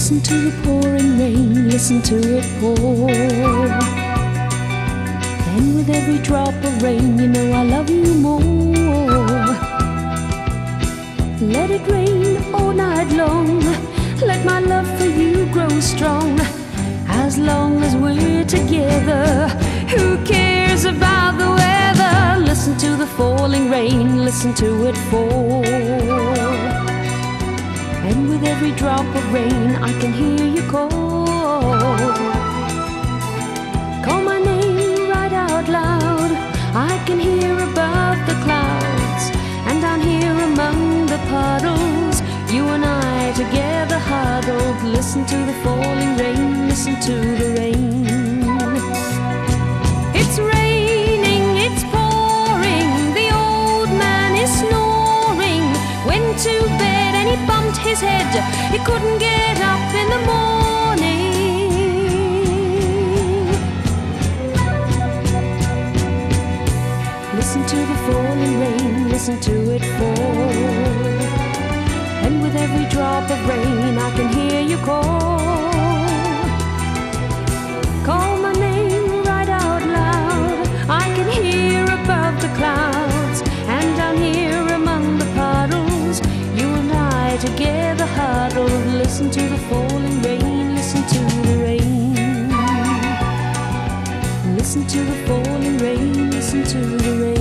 Listen to the pouring rain, listen to it pour. And with every drop of rain, you know I love you more. Let it rain all night long, let my love for you grow strong. As long as we're together, who cares about the weather? Listen to the falling rain, listen to it fall. And with every drop of rain, I can hear you call. Call my name right out loud. I can hear above the clouds, and down here among the puddles, you and I together huddled. Listen to the falling rain, listen to the rain. It's raining, it's pouring, the old man is snoring. Went to bed and he bumped his head, he couldn't get up in the morning. Listen to the falling rain, listen to it fall. And with every drop of rain, I can hear you call. Call my name right out loud. I can hear above the clouds, and down here among the puddles, you and I together huddled. Listen to the falling rain, listen to the rain. Listen to the falling rain, listen to the rain.